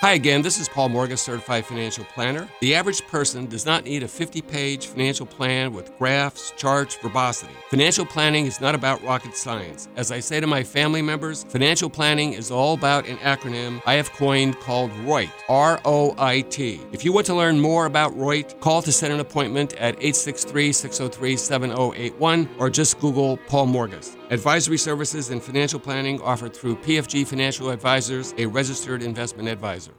Hi again, this is Paul Morgan, Certified Financial Planner. The average person does not need a 50-page financial plan with graphs, charts, verbosity. Financial planning is not about rocket science. As I say to my family members, financial planning is all about an acronym I have coined called ROIT, R-O-I-T. If you want to learn more about ROIT, call to set an appointment at 863-603-7081 or just Google Paul Morgus. Advisory services and financial planning offered through PFG Financial Advisors, a registered investment advisor.